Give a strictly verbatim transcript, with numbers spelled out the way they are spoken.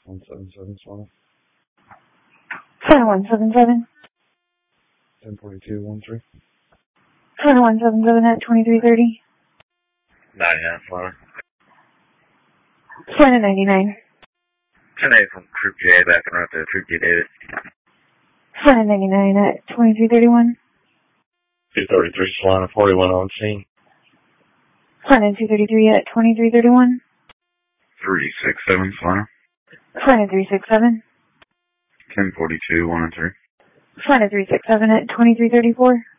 one seven seven, Solana. Solana one seven seven. ten forty-two, one three. Solana one seven seven at twenty-three thirty. ninety-nine, Solana. Solana ninety-nine. ten eight from Troop J, back and out to Troop J David. Solana ninety-nine at twenty-three thirty-one. two thirty-three, Solana, forty-one on scene. Solana two thirty-three at twenty-three thirty-one. three six seven, Solana. Solana three six seven. ten forty-two, one and three. Solana three six seven at twenty-three thirty-four.